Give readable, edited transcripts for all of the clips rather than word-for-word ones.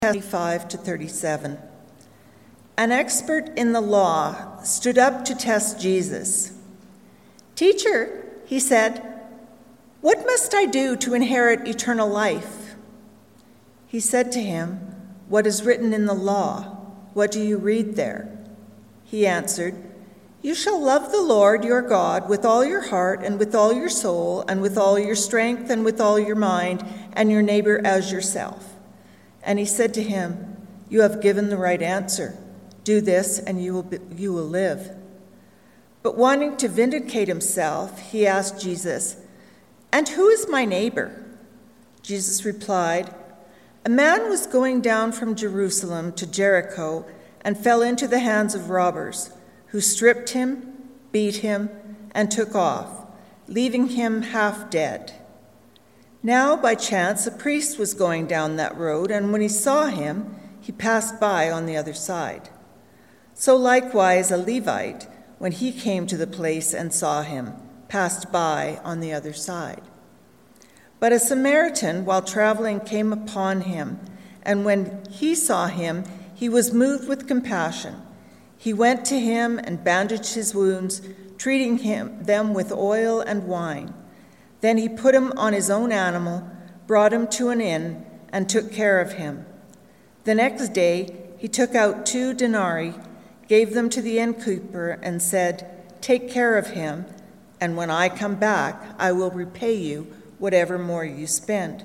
25 to 37. An expert in the law stood up to test Jesus. "Teacher," he said, "what must I do to inherit eternal life?" He said to him, "What is written in the law? What do you read there?" He answered, "You shall love the Lord your God with all your heart and with all your soul and with all your strength and with all your mind, and your neighbor as yourself." And he said to him, "You have given the right answer. Do this and you will live." But wanting to vindicate himself, he asked Jesus, "And who is my neighbor?" Jesus replied, "A man was going down from Jerusalem to Jericho and fell into the hands of robbers, who stripped him, beat him, and took off, leaving him half dead. Now, by chance, a priest was going down that road, and when he saw him, he passed by on the other side. So likewise a Levite, when he came to the place and saw him, passed by on the other side. But a Samaritan, while traveling, came upon him, and when he saw him, he was moved with compassion. He went to him and bandaged his wounds, treating them with oil and wine. Then he put him on his own animal, brought him to an inn, and took care of him. The next day he took out 2 denarii, gave them to the innkeeper, and said, "Take care of him, and when I come back, I will repay you whatever more you spend."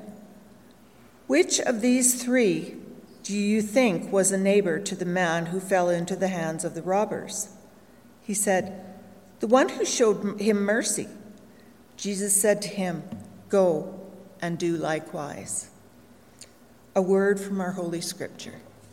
Which of these 3 do you think was a neighbor to the man who fell into the hands of the robbers? He said, "The one who showed him mercy." Jesus said to him, "Go and do likewise." A word from our Holy Scripture.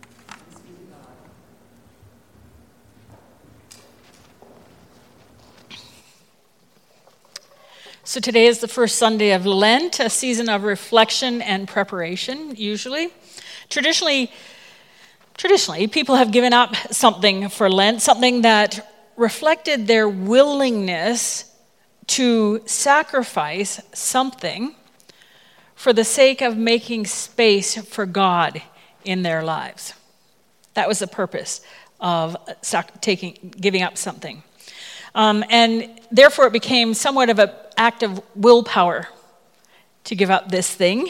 So today is the first Sunday of Lent, a season of reflection and preparation, usually. Traditionally, people have given up something for Lent, something that reflected their willingness to sacrifice something for the sake of making space for God in their lives. That was the purpose of giving up something. And therefore it became somewhat of an act of willpower to give up this thing.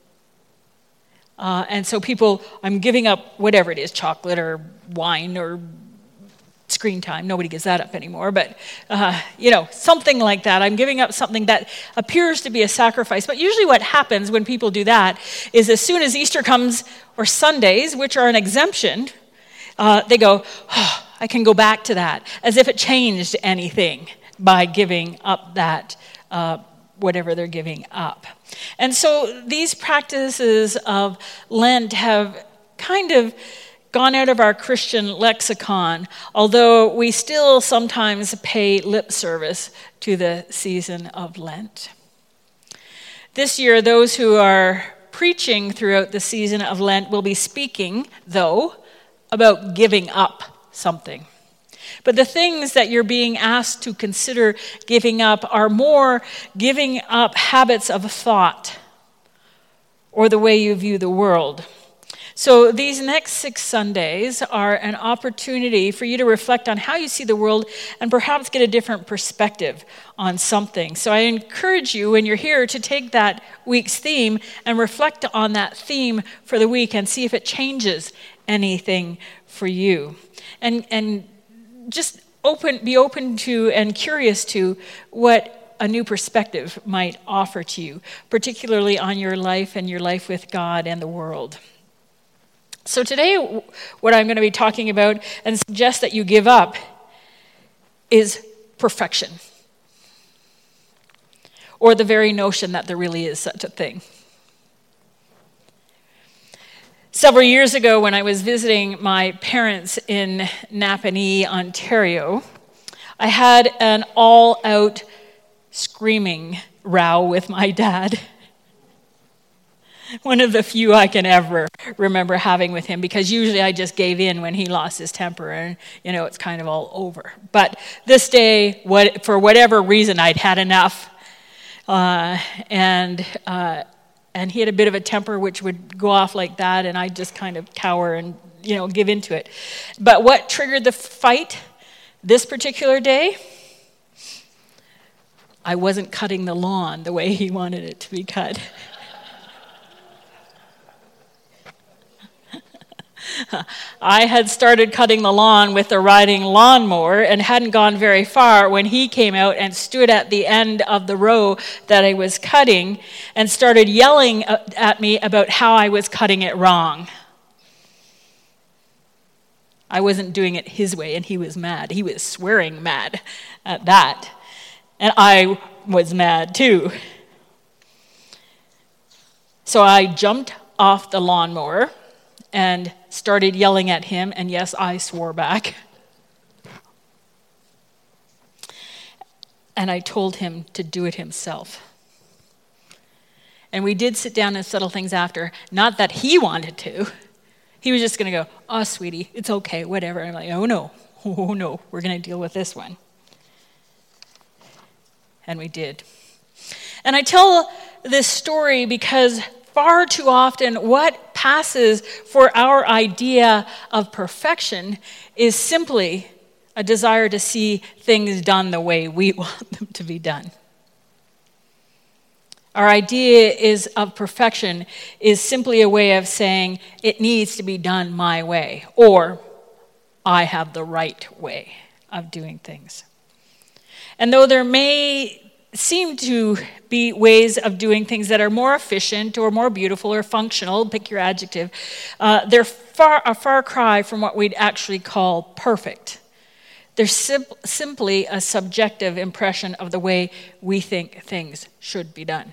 And so I'm giving up whatever it is, chocolate or wine or screen time. Nobody gives that up anymore, but something like that. I'm giving up something that appears to be a sacrifice. But usually what happens when people do that is as soon as Easter comes, or Sundays, which are an exemption, they go, "Oh, I can go back to that," as if it changed anything by giving up that whatever they're giving up. And so these practices of Lent have kind of gone out of our Christian lexicon, although we still sometimes pay lip service to the season of Lent. This year, those who are preaching throughout the season of Lent will be speaking, though, about giving up something. But the things that you're being asked to consider giving up are more giving up habits of thought or the way you view the world. So these next 6 Sundays are an opportunity for you to reflect on how you see the world and perhaps get a different perspective on something. So I encourage you, when you're here, to take that week's theme and reflect on that theme for the week and see if it changes anything for you. And just be open to and curious to what a new perspective might offer to you, particularly on your life and your life with God and the world. So today, what I'm going to be talking about and suggest that you give up is perfection, or the very notion that there really is such a thing. Several years ago, when I was visiting my parents in Napanee, Ontario, I had an all-out screaming row with my dad. One of the few I can ever remember having with him, because usually I just gave in when he lost his temper and, it's kind of all over. But this day, for whatever reason, I'd had enough. And And he had a bit of a temper which would go off like that, and I'd just kind of cower and, give into it. But what triggered the fight this particular day? I wasn't cutting the lawn the way he wanted it to be cut. I had started cutting the lawn with the riding lawnmower and hadn't gone very far when he came out and stood at the end of the row that I was cutting and started yelling at me about how I was cutting it wrong. I wasn't doing it his way, and he was mad. He was swearing mad at that. And I was mad too. So I jumped off the lawnmower and started yelling at him, and yes, I swore back. And I told him to do it himself. And we did sit down and settle things after. Not that he wanted to. He was just going to go, "Oh, sweetie, it's okay, whatever." And I'm like, oh no, we're going to deal with this one. And we did. And I tell this story because far too often what passes for our idea of perfection is simply a desire to see things done the way we want them to be done. Our idea of perfection is simply a way of saying it needs to be done my way, or I have the right way of doing things. And though there may seem to be ways of doing things that are more efficient or more beautiful or functional, pick your adjective, they're a far cry from what we'd actually call perfect. They're simply a subjective impression of the way we think things should be done.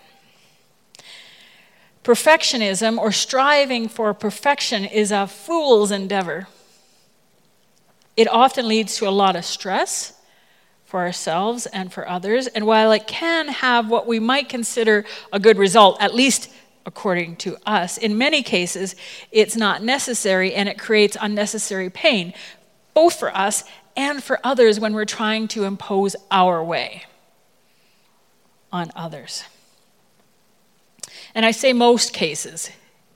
Perfectionism, or striving for perfection, is a fool's endeavor. It often leads to a lot of stress for ourselves and for others. And while it can have what we might consider a good result, at least according to us, in many cases, it's not necessary, and it creates unnecessary pain, both for us and for others when we're trying to impose our way on others. And I say most cases,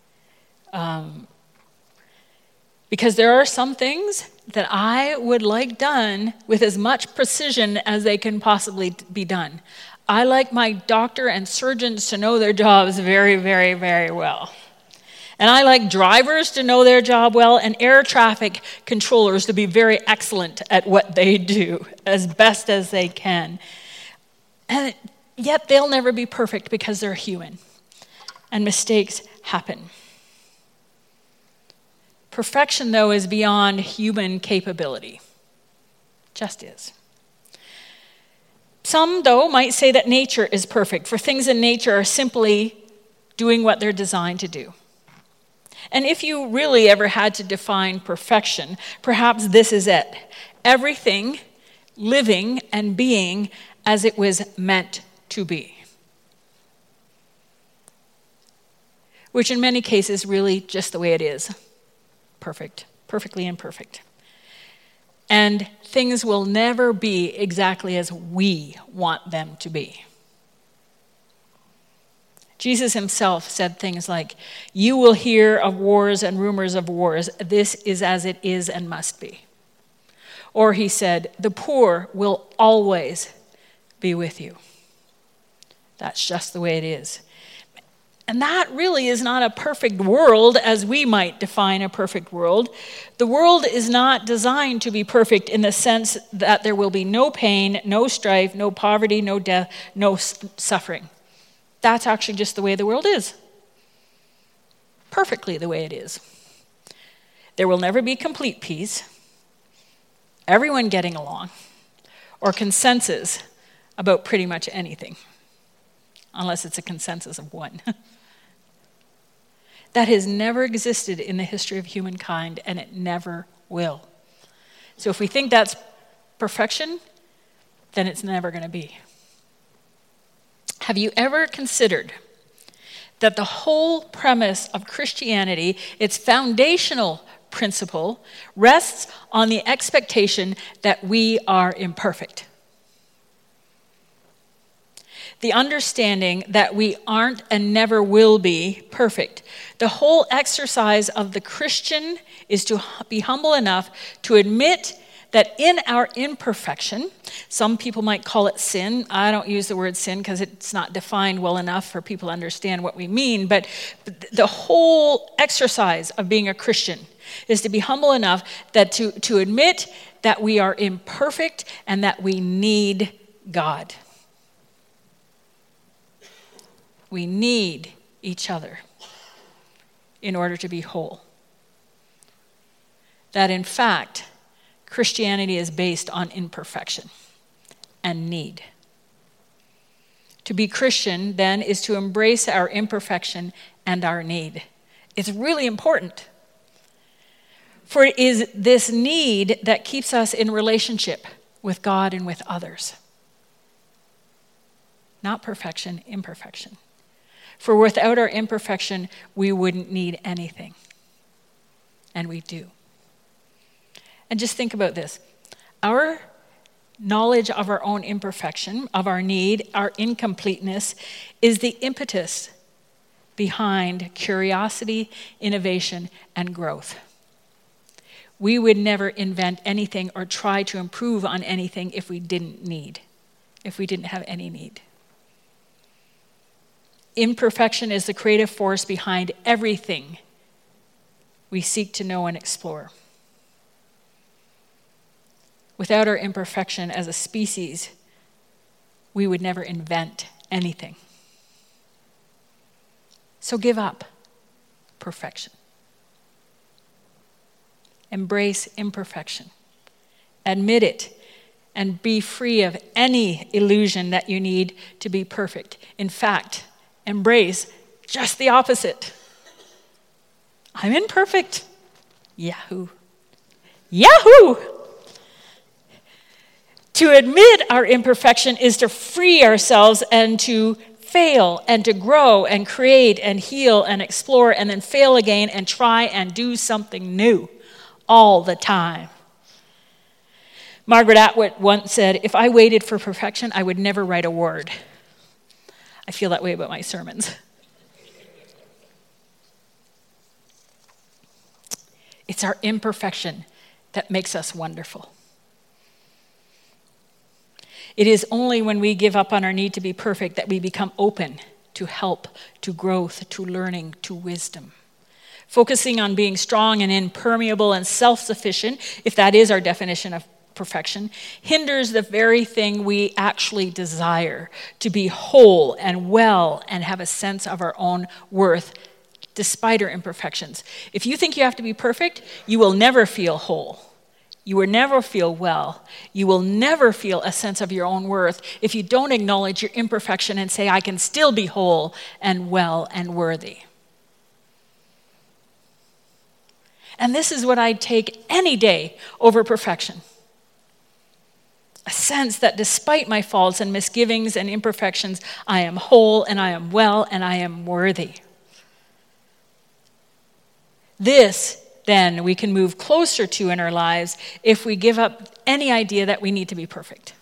because there are some things that I would like done with as much precision as they can possibly be done. I like my doctor and surgeons to know their jobs very, very, very well. And I like drivers to know their job well, and air traffic controllers to be very excellent at what they do as best as they can. And yet they'll never be perfect because they're human, and mistakes happen. Perfection, though, is beyond human capability. Just is. Some, though, might say that nature is perfect, for things in nature are simply doing what they're designed to do. And if you really ever had to define perfection, perhaps this is it. Everything living and being as it was meant to be. Which in many cases really just the way it is. Perfect, perfectly imperfect. And things will never be exactly as we want them to be. Jesus himself said things like, "You will hear of wars and rumors of wars. This is as it is and must be." Or he said, "The poor will always be with you." That's just the way it is. And that really is not a perfect world as we might define a perfect world. The world is not designed to be perfect in the sense that there will be no pain, no strife, no poverty, no death, no suffering. That's actually just the way the world is. Perfectly the way it is. There will never be complete peace, everyone getting along, or consensus about pretty much anything, unless it's a consensus of one. That has never existed in the history of humankind, and it never will. So if we think that's perfection, then it's never going to be. Have you ever considered that the whole premise of Christianity, its foundational principle, rests on the expectation that we are imperfect? the understanding that we aren't and never will be perfect. The whole exercise of the Christian is to be humble enough to admit that in our imperfection, some people might call it sin. I don't use the word sin because it's not defined well enough for people to understand what we mean. But the whole exercise of being a Christian is to be humble enough that to admit that we are imperfect and that we need God. We need each other in order to be whole. That in fact, Christianity is based on imperfection and need. To be Christian, then, is to embrace our imperfection and our need. It's really important. For it is this need that keeps us in relationship with God and with others. Not perfection, imperfection. For without our imperfection, we wouldn't need anything. And we do. And just think about this. Our knowledge of our own imperfection, of our need, our incompleteness, is the impetus behind curiosity, innovation, and growth. We would never invent anything or try to improve on anything if we didn't have any need. Imperfection is the creative force behind everything we seek to know and explore. Without our imperfection as a species, we would never invent anything. So give up perfection. Embrace imperfection. Admit it and be free of any illusion that you need to be perfect. In fact, embrace just the opposite. I'm imperfect. Yahoo. Yahoo! To admit our imperfection is to free ourselves and to fail and to grow and create and heal and explore and then fail again and try and do something new all the time. Margaret Atwood once said, "If I waited for perfection, I would never write a word." I feel that way about my sermons. It's our imperfection that makes us wonderful. It is only when we give up on our need to be perfect that we become open to help, to growth, to learning, to wisdom. Focusing on being strong and impermeable and self-sufficient, if that is our definition of perfection, hinders the very thing we actually desire, to be whole and well and have a sense of our own worth despite our imperfections. If you think you have to be perfect, you will never feel whole. You will never feel well. You will never feel a sense of your own worth if you don't acknowledge your imperfection and say, I can still be whole and well and worthy. And this is what I'd take any day over perfection. A sense that despite my faults and misgivings and imperfections, I am whole and I am well and I am worthy. This, then, we can move closer to in our lives if we give up any idea that we need to be perfect.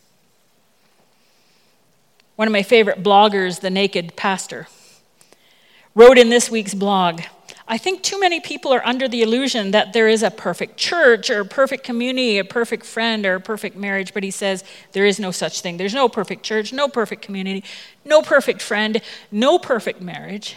One of my favorite bloggers, The Naked Pastor, wrote in this week's blog, I think too many people are under the illusion that there is a perfect church or a perfect community, a perfect friend or a perfect marriage, but he says there is no such thing. There's no perfect church, no perfect community, no perfect friend, no perfect marriage.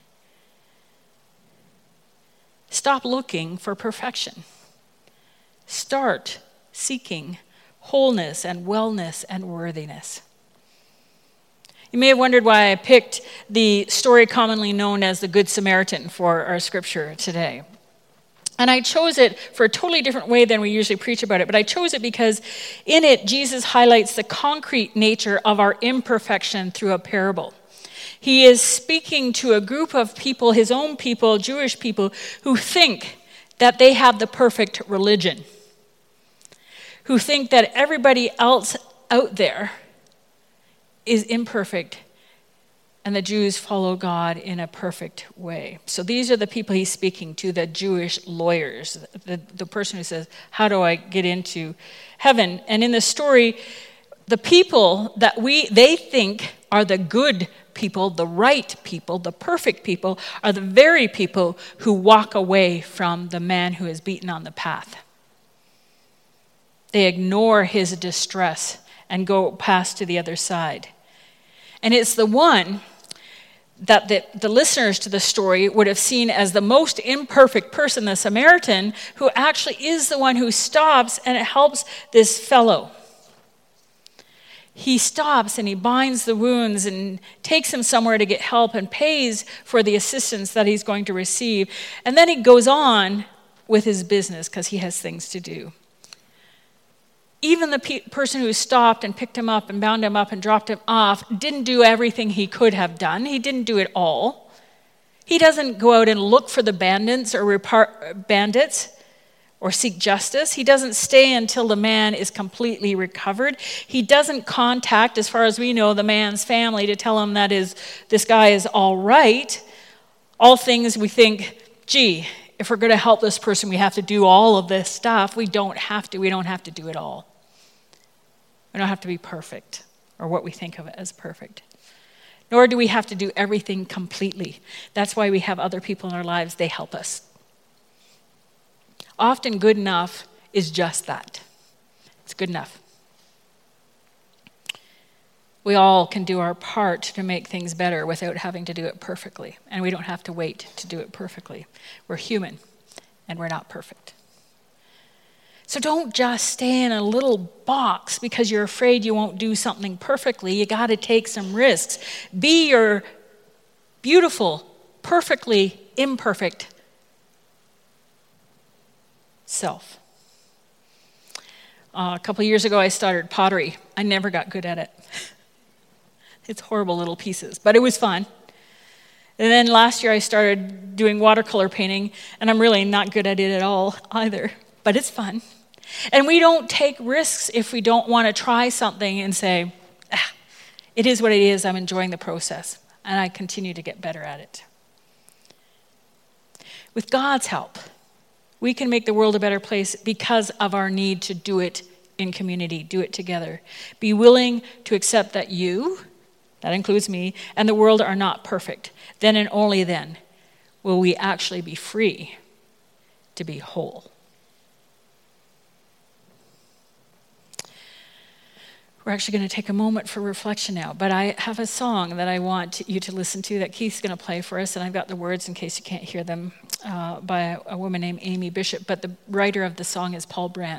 Stop looking for perfection. Start seeking wholeness and wellness and worthiness. You may have wondered why I picked the story commonly known as the Good Samaritan for our scripture today. And I chose it for a totally different way than we usually preach about it, but I chose it because in it, Jesus highlights the concrete nature of our imperfection through a parable. He is speaking to a group of people, his own people, Jewish people, who think that they have the perfect religion, who think that everybody else out there is imperfect, and the Jews follow God in a perfect way. So these are the people he's speaking to, the Jewish lawyers, the person who says, how do I get into heaven? And in the story, the people that they think are the good people, the right people, the perfect people, are the very people who walk away from the man who is beaten on the path. They ignore his distress and go past to the other side. And it's the one that the listeners to the story would have seen as the most imperfect person, the Samaritan, who actually is the one who stops and it helps this fellow. He stops and he binds the wounds and takes him somewhere to get help and pays for the assistance that he's going to receive. And then he goes on with his business because he has things to do. Even the person who stopped and picked him up and bound him up and dropped him off didn't do everything he could have done. He didn't do it all. He doesn't go out and look for the bandits or seek justice. He doesn't stay until the man is completely recovered. He doesn't contact, as far as we know, the man's family to tell him that this guy is all right. All things we think, gee, if we're going to help this person, we have to do all of this stuff. We don't have to. We don't have to do it all. We don't have to be perfect, or what we think of it as perfect. Nor do we have to do everything completely. That's why we have other people in our lives. They help us. Often good enough is just that. It's good enough. We all can do our part to make things better without having to do it perfectly. And we don't have to wait to do it perfectly. We're human, and we're not perfect. So don't just stay in a little box because you're afraid you won't do something perfectly. You got to take some risks. Be your beautiful, perfectly imperfect self. A couple years ago, I started pottery. I never got good at it. It's horrible little pieces, but it was fun. And then last year, I started doing watercolor painting, and I'm really not good at it at all either, but it's fun. And we don't take risks if we don't want to try something and say, it is what it is, I'm enjoying the process, and I continue to get better at it. With God's help, we can make the world a better place because of our need to do it in community, do it together. Be willing to accept that you, that includes me, and the world are not perfect. Then and only then will we actually be free to be whole. We're actually going to take a moment for reflection now, but I have a song that I want you to listen to that Keith's going to play for us, and I've got the words in case you can't hear them, by a woman named Amy Bishop, but the writer of the song is Paul Brand.